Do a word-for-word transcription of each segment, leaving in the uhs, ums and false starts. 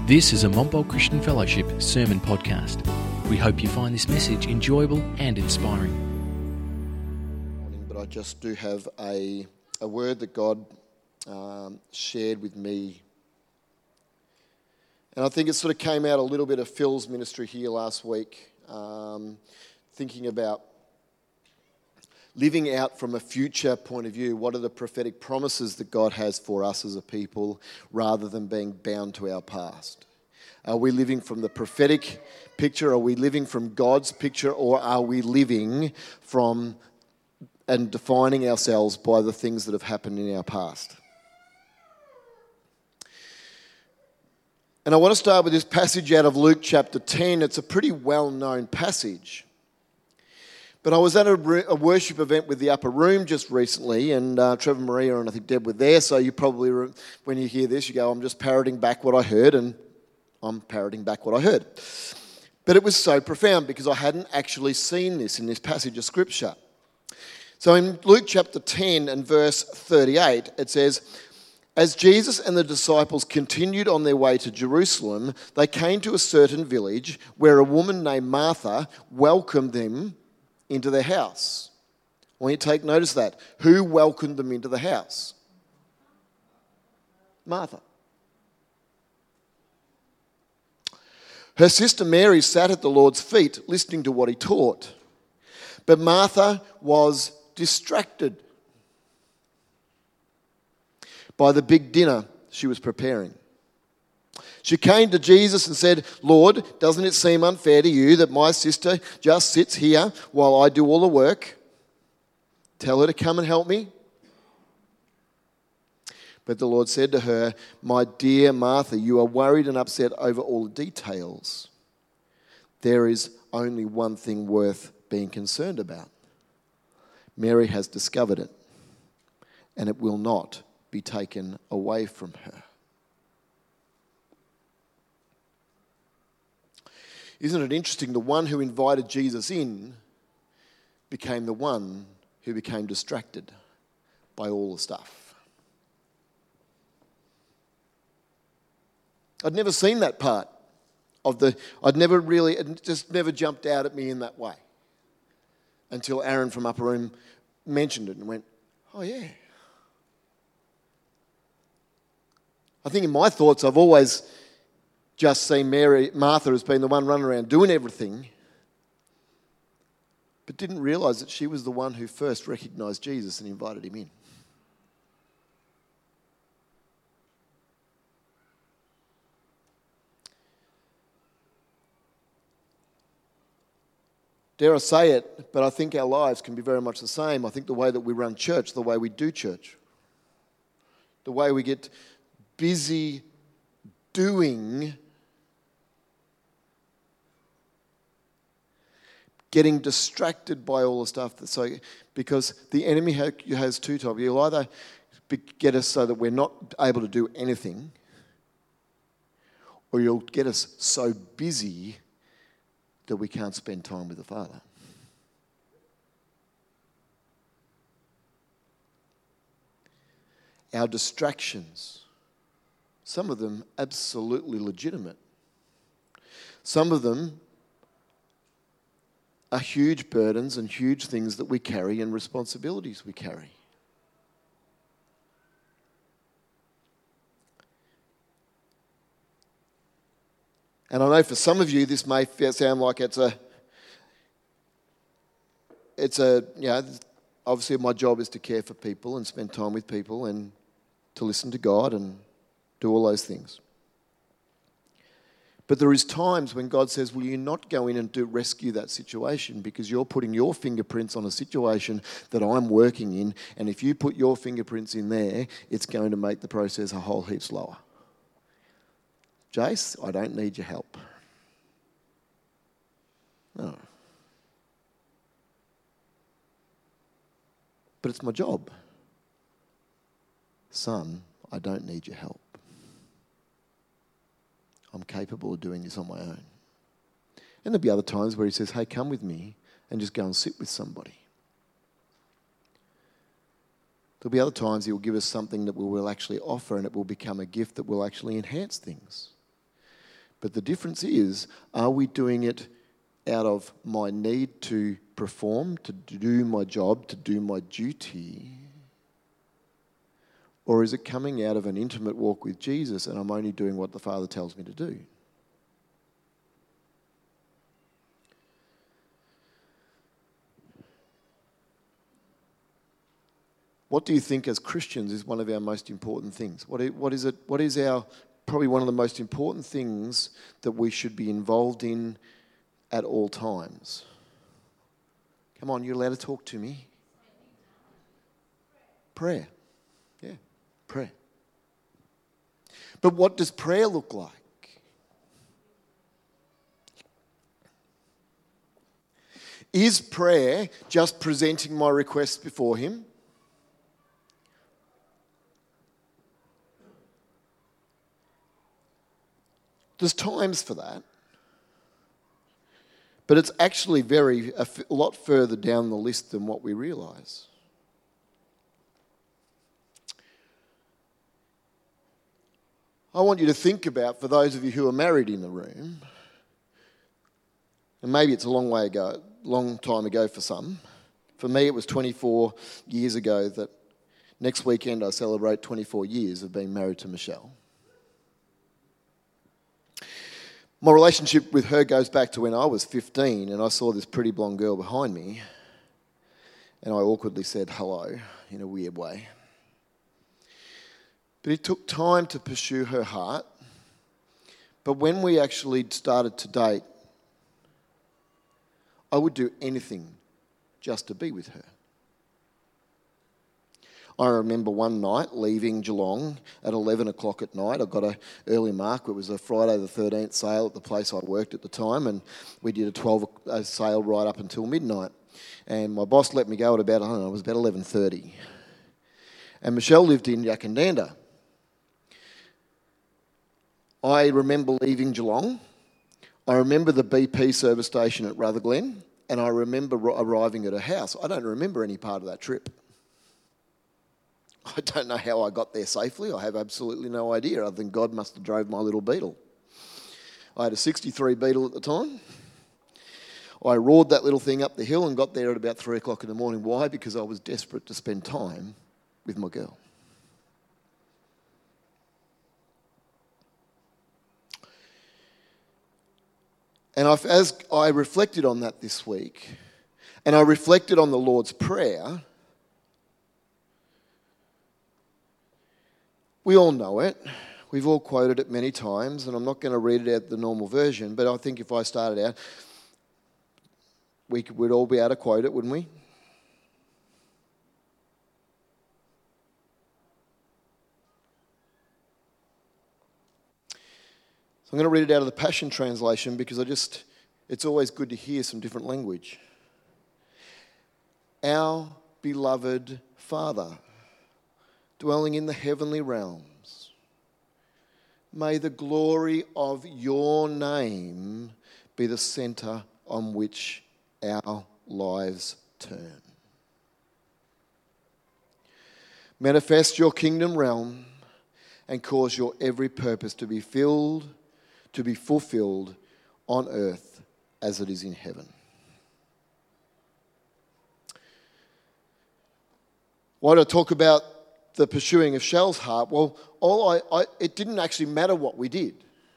This is a Montbult Christian Fellowship sermon podcast. We hope you find this message enjoyable and inspiring. But I just do have a, a word that God um, shared with me. And I think it sort of came out a little bit of Phil's ministry here last week, um, thinking about living out from a future point of view. What are the prophetic promises that God has for us as a people rather than being bound to our past? Are we living from the prophetic picture? Are we living from God's picture? Or are we living from and defining ourselves by the things that have happened in our past? And I want to start with this passage out of Luke chapter ten. It's a pretty well-known passage. But I was at a, re- a worship event with the Upper Room just recently, and uh, Trevor, Maria, and I think Deb were there, so you probably, re- when you hear this, you go, I'm just parroting back what I heard, and I'm parroting back what I heard. But it was so profound because I hadn't actually seen this in this passage of Scripture. So in Luke chapter ten and verse thirty-eight, it says, as Jesus and the disciples continued on their way to Jerusalem, they came to a certain village where a woman named Martha welcomed them into their house. I want you to take notice of that. Who welcomed them into the house? Martha. Her sister Mary sat at the Lord's feet listening to what he taught. But Martha was distracted by the big dinner she was preparing. She came to Jesus and said, Lord, doesn't it seem unfair to you that my sister just sits here while I do all the work? Tell her to come and help me. But the Lord said to her, my dear Martha, you are worried and upset over all the details. There is only one thing worth being concerned about. Mary has discovered it, and it will not be taken away from her. Isn't it interesting? The one who invited Jesus in became the one who became distracted by all the stuff. I'd never seen that part of the, I'd never really, it just never jumped out at me in that way until Aaron from Upper Room mentioned it and went, oh yeah. I think in my thoughts I've always just seen Mary, Martha as being the one running around doing everything, but didn't realise that she was the one who first recognised Jesus and invited him in. Dare I say it, but I think our lives can be very much the same. I think the way that we run church, the way we do church, the way we get busy doing, getting distracted by all the stuff. That's so, because the enemy has two types. He'll either get us so that we're not able to do anything, or you'll get us so busy that we can't spend time with the Father. Our distractions, some of them absolutely legitimate. Some of them are huge burdens and huge things that we carry and responsibilities we carry. And I know for some of you this may sound like it's a, it's a, you know, obviously my job is to care for people and spend time with people and to listen to God and do all those things. But there is times when God says, will you not go in and do rescue that situation because you're putting your fingerprints on a situation that I'm working in, and if you put your fingerprints in there, it's going to make the process a whole heap slower. Jace, I don't need your help. No. But it's my job. Son, I don't need your help. I'm capable of doing this on my own. And there'll be other times where he says, hey, come with me and just go and sit with somebody. There'll be other times he will give us something that we will actually offer, and it will become a gift that will actually enhance things. But the difference is, are we doing it out of my need to perform, to do my job, to do my duty? Or is it coming out of an intimate walk with Jesus and I'm only doing what the Father tells me to do? What do you think as Christians is one of our most important things? What is, what is it? What is our probably one of the most important things that we should be involved in at all times? Come on, you're allowed to talk to me. Prayer. Yeah, prayer. But what does prayer look like? Is prayer just presenting my requests before Him? There's times for that. But it's actually very a, f- a lot further down the list than what we realise. I want you to think about, for those of you who are married in the room, and maybe it's a long way ago, long time ago for some. For me, it was twenty-four years ago that next weekend I celebrate twenty-four years of being married to Michelle. My relationship with her goes back to when I was fifteen and I saw this pretty blonde girl behind me and I awkwardly said hello in a weird way. But it took time to pursue her heart. But when we actually started to date, I would do anything just to be with her. I remember one night leaving Geelong at eleven o'clock at night. I got an early mark. It was a Friday the thirteenth sale at the place I worked at the time, and we did a twelve a sale right up until midnight. And my boss let me go at about, I don't know, it was about eleven thirty. And Michelle lived in Yackandandah. I remember leaving Geelong. I remember the B P service station at Rutherglen, and I remember arriving at her house. I don't remember any part of that trip. I don't know how I got there safely. I have absolutely no idea, other than God must have drove my little Beetle. I had a sixty-three Beetle at the time. I roared that little thing up the hill and got there at about three o'clock in the morning. Why? Because I was desperate to spend time with my girl. And I've, as I reflected on that this week, and I reflected on the Lord's Prayer, we all know it. We've all quoted it many times, and I'm not going to read it out the normal version, but I think if I started out, we could, we'd all be able to quote it, wouldn't we? So I'm going to read it out of the Passion Translation because I just, it's always good to hear some different language. Our beloved Father, dwelling in the heavenly realms, may the glory of your name be the centre on which our lives turn. Manifest your kingdom realm and cause your every purpose to be filled, to be fulfilled on earth as it is in heaven. Why do I talk about the pursuing of Shell's heart? Well, all I, I, it didn't actually matter what we did.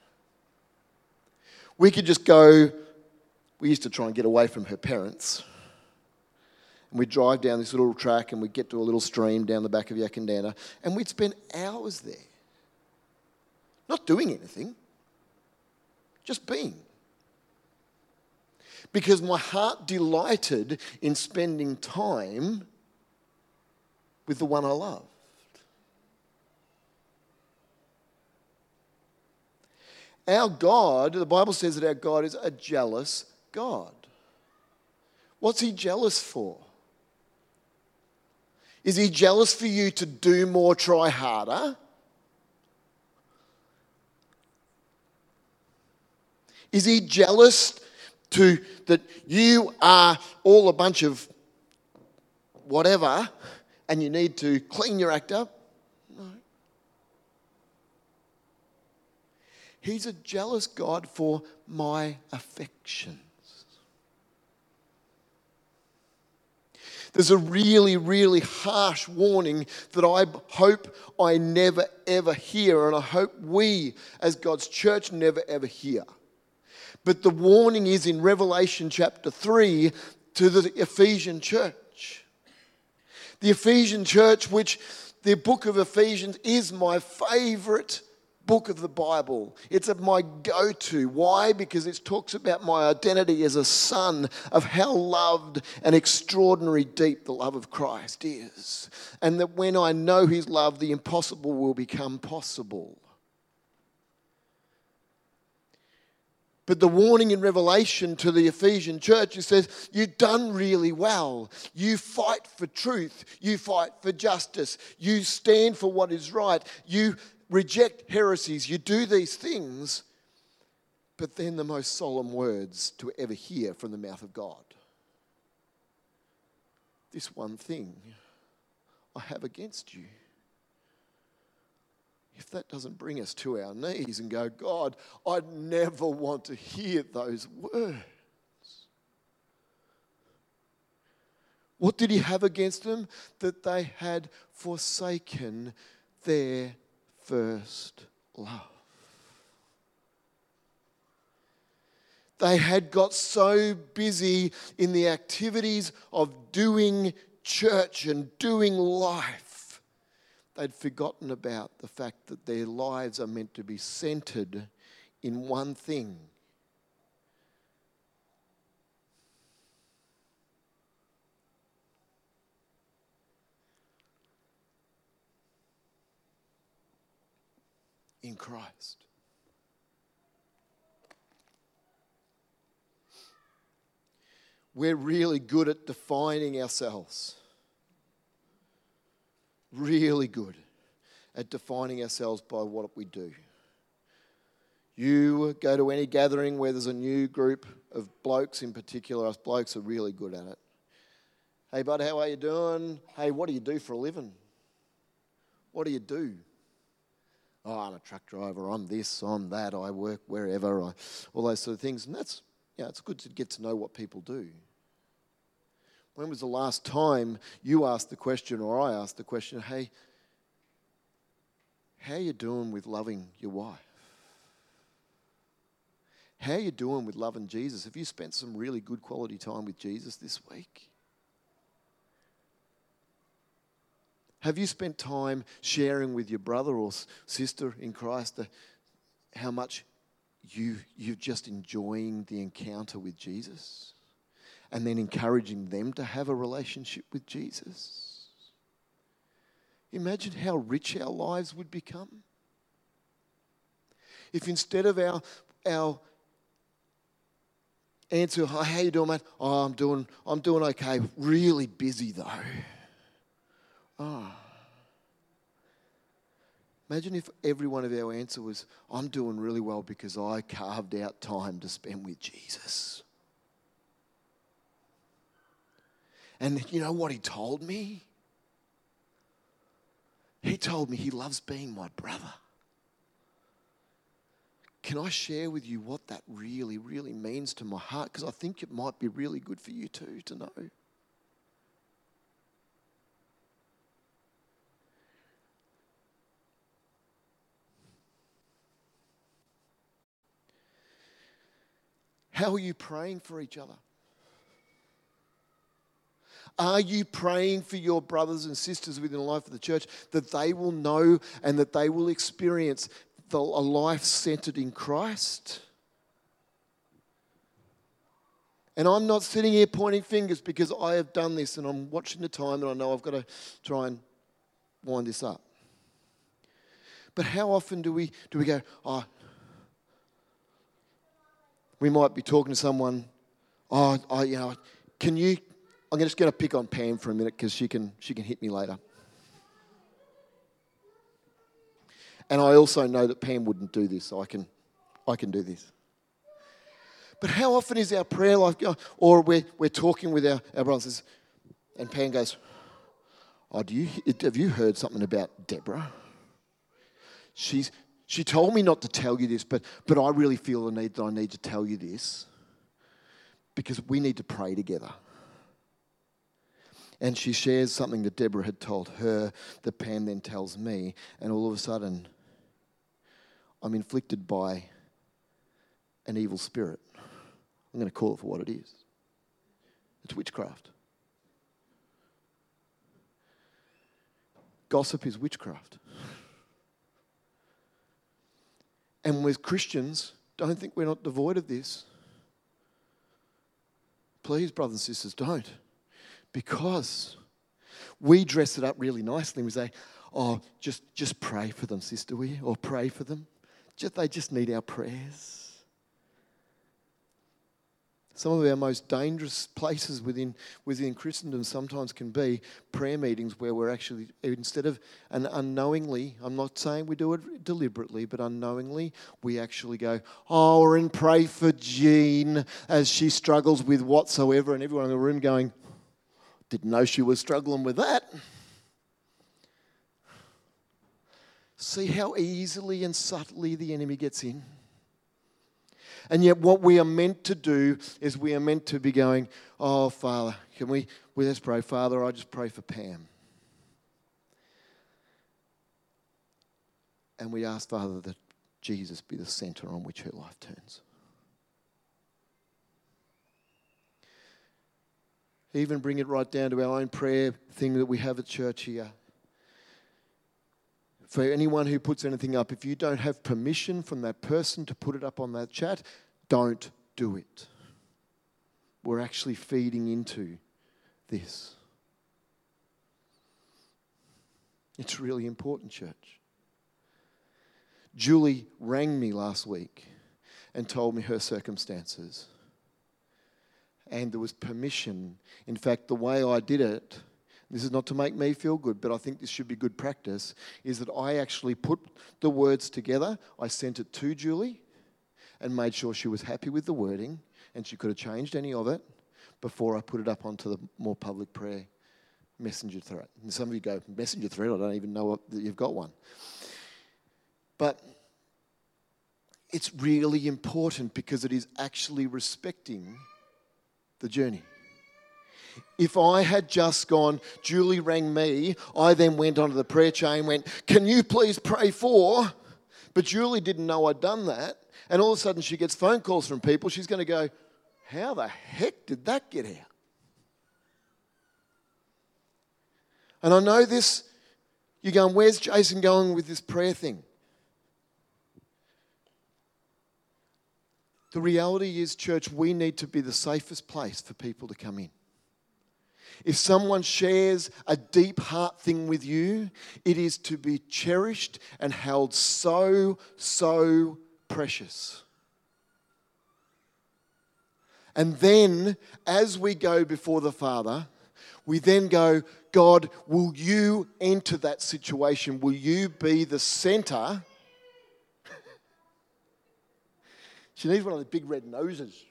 We could just go, we used to try and get away from her parents. And we'd drive down this little track and we'd get to a little stream down the back of Yackandandah and we'd spend hours there. Not doing anything, just being. Because my heart delighted in spending time with the one I loved. Our God, the Bible says that our God is a jealous God. What's He jealous for? Is He jealous for you to do more, try harder? Is He jealous to that you are all a bunch of whatever and you need to clean your act up? No. He's a jealous God for my affections. There's a really, really harsh warning that I hope I never, ever hear, and I hope we, as God's church, never, ever hear. But the warning is in Revelation chapter three to the Ephesian church. The Ephesian church, which the book of Ephesians is my favourite book of the Bible. It's my go-to. Why? Because it talks about my identity as a son, of how loved and extraordinary deep the love of Christ is. And that when I know his love, the impossible will become possible. But the warning in Revelation to the Ephesian church, it says, you've done really well. You fight for truth. You fight for justice. You stand for what is right. You reject heresies. You do these things. But then the most solemn words to ever hear from the mouth of God. This one thing I have against you. If that doesn't bring us to our knees and go, God, I'd never want to hear those words. What did he have against them? That they had forsaken their first love. They had got so busy in the activities of doing church and doing life, they'd forgotten about the fact that their lives are meant to be centered in one thing. In Christ. We're really good at defining ourselves. Really good at defining ourselves by what we do. You go to any gathering where there's a new group of blokes in particular, us blokes are really good at it. Hey bud, how are you doing? Hey, what do you do for a living? What do you do? Oh, I'm a truck driver, I'm this, I'm that, I work wherever, I, all those sort of things. And that's, yeah, it's good to get to know what people do. When was the last time you asked the question or I asked the question, hey, how are you doing with loving your wife? How are you doing with loving Jesus? Have you spent some really good quality time with Jesus this week? Have you spent time sharing with your brother or sister in Christ the, how much you, you're just enjoying the encounter with Jesus? And then encouraging them to have a relationship with Jesus? Imagine how rich our lives would become. If instead of our, our answer, oh, how you doing, mate? Oh, I'm doing, I'm doing okay. Really busy though. Oh. Imagine if every one of our answer was, I'm doing really well because I carved out time to spend with Jesus. And you know what he told me? He told me he loves being my brother. Can I share with you what that really, really means to my heart? Because I think it might be really good for you too to know. How are you praying for each other? Are you praying for your brothers and sisters within the life of the church that they will know and that they will experience the, a life centered in Christ? And I'm not sitting here pointing fingers because I have done this and I'm watching the time and I know I've got to try and wind this up. But how often do we do we go, oh, we might be talking to someone, oh, oh you know, can you... I'm just going to pick on Pam for a minute because she can she can hit me later. And I also know that Pam wouldn't do this, so I can I can do this. But how often is our prayer life, or we're, we're talking with our, our brothers, and Pam goes, oh, do you have you heard something about Deborah? She's She told me not to tell you this, but, but I really feel the need that I need to tell you this because we need to pray together. And she shares something that Deborah had told her that Pam then tells me, and all of a sudden I'm inflicted by an evil spirit. I'm going to call it for what it is. It's witchcraft. Gossip is witchcraft. And as Christians, don't think we're not devoid of this. Please, brothers and sisters, don't. Because we dress it up really nicely. We say, oh, just, just pray for them, sister, will you? Or pray for them. Just, they just need our prayers. Some of our most dangerous places within within Christendom sometimes can be prayer meetings where we're actually, instead of, and unknowingly, I'm not saying we do it deliberately, but unknowingly, we actually go, oh, and pray for Jean as she struggles with whatsoever, and everyone in the room going, didn't know she was struggling with that. See how easily and subtly the enemy gets in? And yet what we are meant to do is we are meant to be going, oh, Father, can we, we let's pray. Father, I just pray for Pam. And we ask, Father, that Jesus be the centre on which her life turns. Even bring it right down to our own prayer thing that we have at church here. For anyone who puts anything up, if you don't have permission from that person to put it up on that chat, don't do it. We're actually feeding into this. It's really important, church. Julie rang me last week and told me her circumstances. And there was permission. In fact, the way I did it, this is not to make me feel good, but I think this should be good practice, is that I actually put the words together. I sent it to Julie and made sure she was happy with the wording and she could have changed any of it before I put it up onto the more public prayer messenger thread. And some of you go, messenger thread? I don't even know what, that you've got one. But it's really important because it is actually respecting the journey. If I had just gone, Julie rang me, I then went onto the prayer chain, went, can you please pray for? But Julie didn't know I'd done that. And all of a sudden she gets phone calls from people. She's going to go, how the heck did that get out? And I know this, you're going, where's Jason going with this prayer thing? The reality is, church, we need to be the safest place for people to come in. If someone shares a deep heart thing with you, it is to be cherished and held so, so precious. And then, as we go before the Father, we then go, God, will you enter that situation? Will you be the centre? She needs one of the big red noses.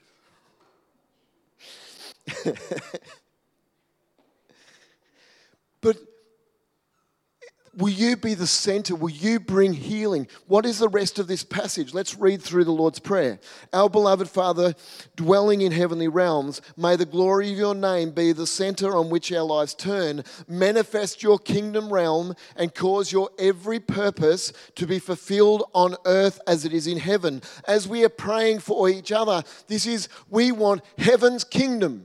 But will you be the center? Will you bring healing? What is the rest of this passage? Let's read through the Lord's Prayer. Our beloved Father, dwelling in heavenly realms, may the glory of your name be the center on which our lives turn. Manifest your kingdom realm and cause your every purpose to be fulfilled on earth as it is in heaven. As we are praying for each other, this is, we want heaven's kingdom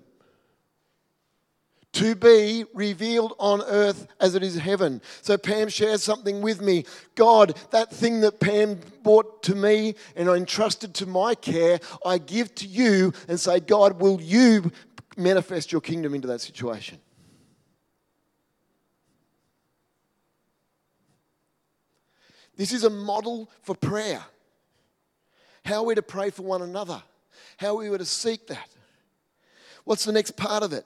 to be revealed on earth as it is in heaven. So Pam shares something with me. God, that thing that Pam brought to me and entrusted to my care, I give to you and say, God, will you manifest your kingdom into that situation? This is a model for prayer. How are we to pray for one another? How are we to seek that? What's the next part of it?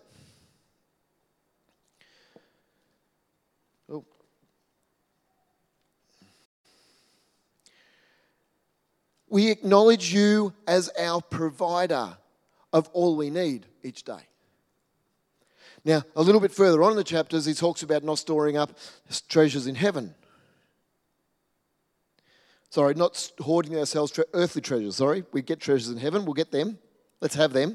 We acknowledge you as our provider of all we need each day. Now, a little bit further on in the chapters, he talks about not storing up treasures in heaven. Sorry, not hoarding ourselves tre- earthly treasures. Sorry, we get treasures in heaven. We'll get them. Let's have them.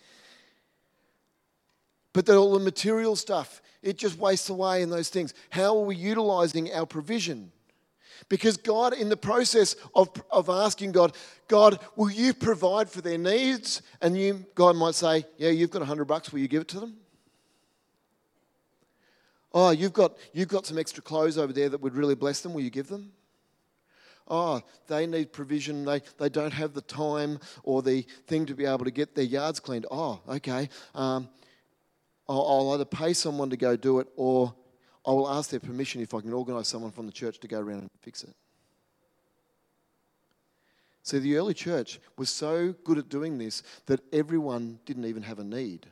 But then all the material stuff, it just wastes away in those things. How are we utilizing our provision? Because God, in the process of, of asking God, God, will you provide for their needs? And you, God might say, yeah, you've got a hundred bucks. Will you give it to them? Oh, you've got, you've got some extra clothes over there that would really bless them. Will you give them? Oh, they need provision. They, they don't have the time or the thing to be able to get their yards cleaned. Oh, okay. Um, I'll, I'll either pay someone to go do it, or I will ask their permission if I can organise someone from the church to go around and fix it. See, the early church was so good at doing this that everyone didn't even have a need.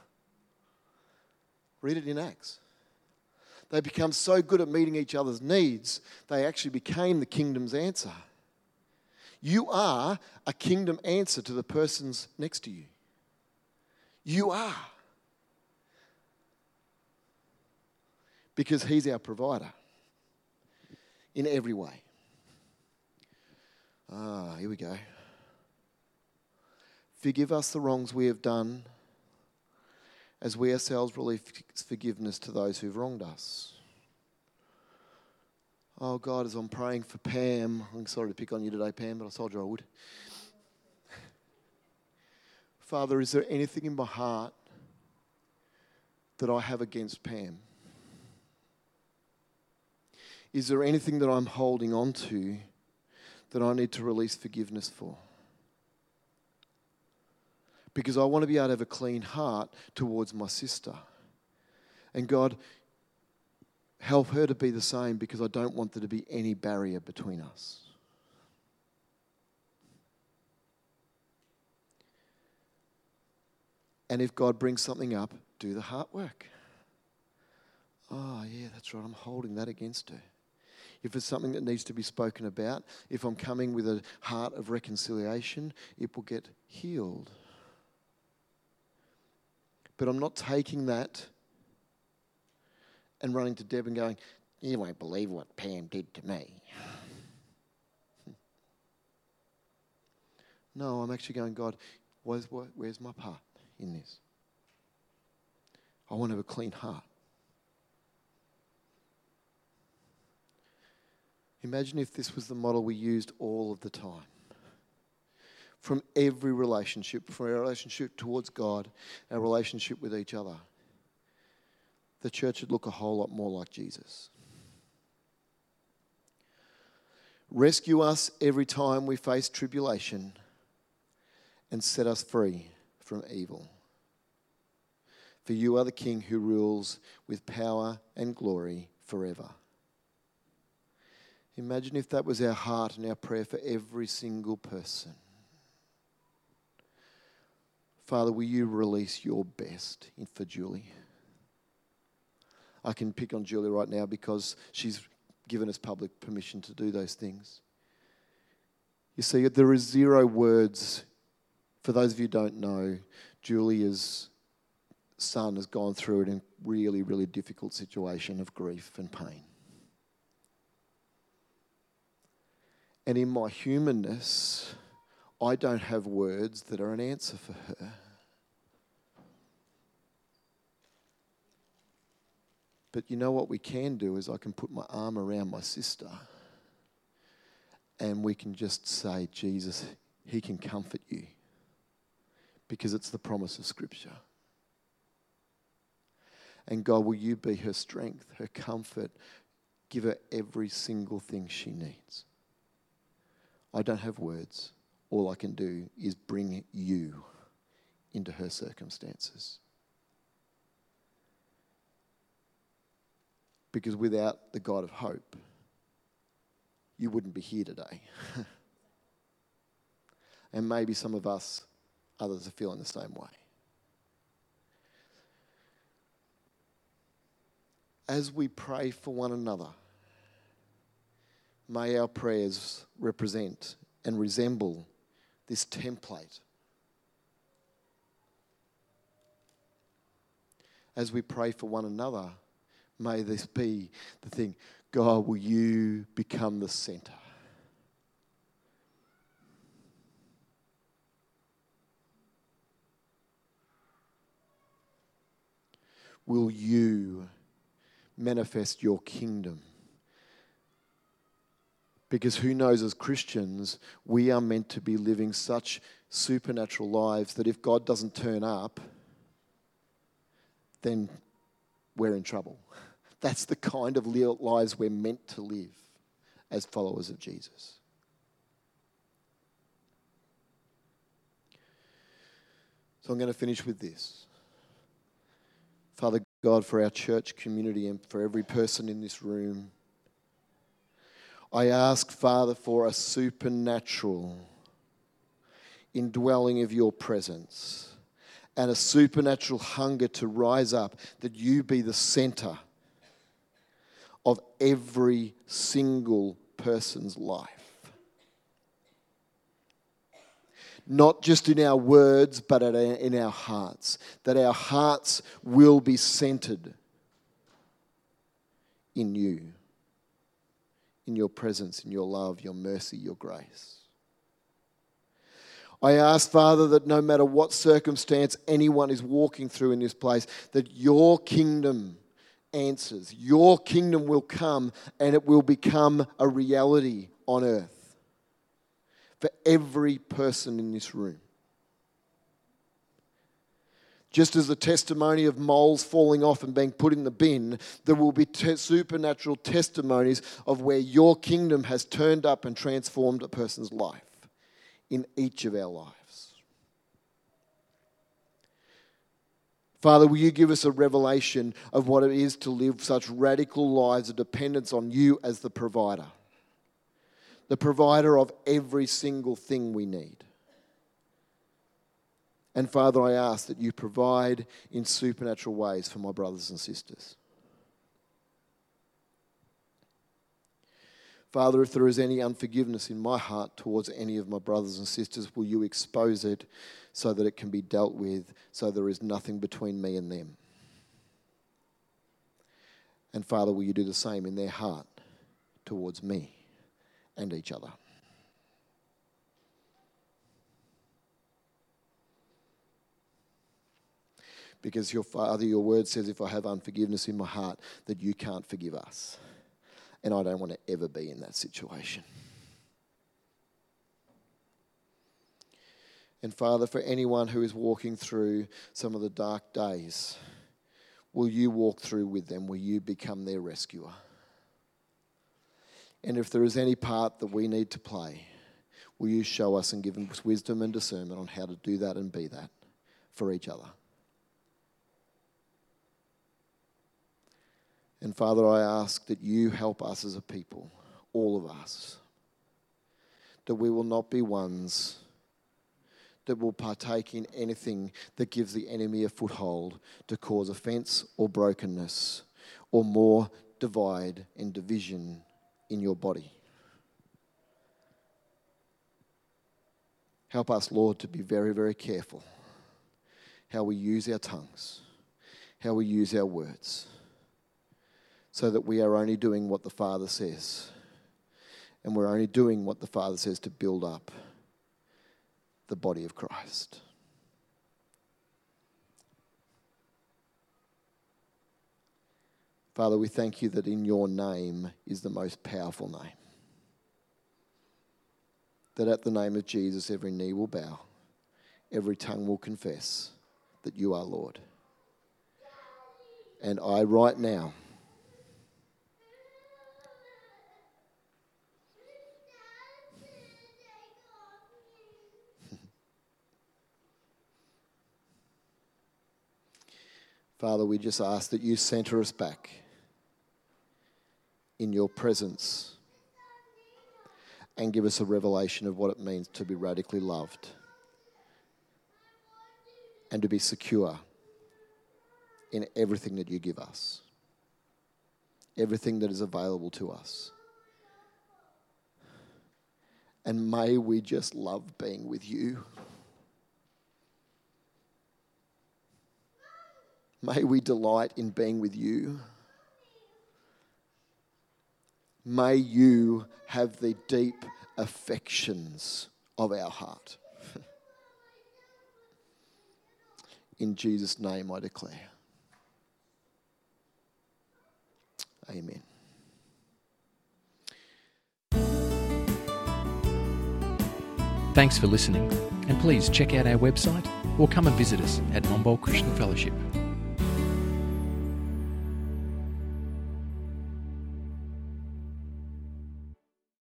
Read it in Acts. They become so good at meeting each other's needs, they actually became the kingdom's answer. You are a kingdom answer to the persons next to you. You are. Because he's our provider in every way. Ah, here we go. Forgive us the wrongs we have done, as we ourselves release forgiveness to those who've wronged us. Oh God, as I'm praying for Pam, I'm sorry to pick on you today, Pam, but I told you I would. Father, is there anything in my heart that I have against Pam? Is there anything that I'm holding on to that I need to release forgiveness for? Because I want to be able to have a clean heart towards my sister. And God, help her to be the same, because I don't want there to be any barrier between us. And if God brings something up, do the heart work. Oh, yeah, that's right, I'm holding that against her. If it's something that needs to be spoken about, if I'm coming with a heart of reconciliation, it will get healed. But I'm not taking that and running to Deb and going, you won't believe what Pam did to me. No, I'm actually going, God, where's, where's my part in this? I want to have a clean heart. Imagine if this was the model we used all of the time. From every relationship, from our relationship towards God, our relationship with each other, the church would look a whole lot more like Jesus. Rescue us every time we face tribulation and set us free from evil. For you are the King who rules with power and glory forever. Imagine if that was our heart and our prayer for every single person. Father, will you release your best for Julie? I can pick on Julie right now because she's given us public permission to do those things. You see, there is zero words. For those of you who don't know, Julia's son has gone through a really, really difficult situation of grief and pain. And in my humanness, I don't have words that are an answer for her. But you know what we can do is I can put my arm around my sister and we can just say, Jesus, he can comfort you, because it's the promise of Scripture. And God, will you be her strength, her comfort, give her every single thing she needs. I don't have words. All I can do is bring you into her circumstances. Because without the God of hope, you wouldn't be here today. And maybe some of us, others are feeling the same way. As we pray for one another, may our prayers represent and resemble this template. As we pray for one another, may this be the thing. God, will you become the center? will you manifest your kingdom. Because who knows, as Christians, we are meant to be living such supernatural lives that if God doesn't turn up, then we're in trouble. That's the kind of lives we're meant to live as followers of Jesus. So I'm going to finish with this. Father God, for our church community and for every person in this room, I ask, Father, for a supernatural indwelling of your presence and a supernatural hunger to rise up, that you be the center of every single person's life. Not just in our words, but in our hearts. That our hearts will be centered in you, in your presence, in your love, your mercy, your grace. I ask, Father, that no matter what circumstance anyone is walking through in this place, that your kingdom answers. Your kingdom will come and it will become a reality on earth for every person in this room. Just as the testimony of moles falling off and being put in the bin, there will be te- supernatural testimonies of where your kingdom has turned up and transformed a person's life in each of our lives. Father, will you give us a revelation of what it is to live such radical lives of dependence on you as the provider, the provider of every single thing we need. And Father, I ask that you provide in supernatural ways for my brothers and sisters. Father, if there is any unforgiveness in my heart towards any of my brothers and sisters, will you expose it so that it can be dealt with, so there is nothing between me and them? And Father, will you do the same in their heart towards me and each other? Because your Father, your word says, if I have unforgiveness in my heart, that you can't forgive us. And I don't want to ever be in that situation. And Father, for anyone who is walking through some of the dark days, will you walk through with them? Will you become their rescuer? And if there is any part that we need to play, will you show us and give us wisdom and discernment on how to do that and be that for each other? And Father, I ask that you help us as a people, all of us, that we will not be ones that will partake in anything that gives the enemy a foothold to cause offence or brokenness or more divide and division in your body. Help us, Lord, to be very, very careful how we use our tongues, how we use our words, so that we are only doing what the Father says. And we're only doing what the Father says to build up the body of Christ. Father, we thank you that in your name is the most powerful name. That at the name of Jesus, every knee will bow, every tongue will confess that you are Lord. And I right now Father, we just ask that you center us back in your presence and give us a revelation of what it means to be radically loved and to be secure in everything that you give us, everything that is available to us. And may we just love being with you. May we delight in being with you. May you have the deep affections of our heart. In Jesus' name I declare. Amen. Thanks for listening, and please check out our website or come and visit us at Momboll Christian Fellowship.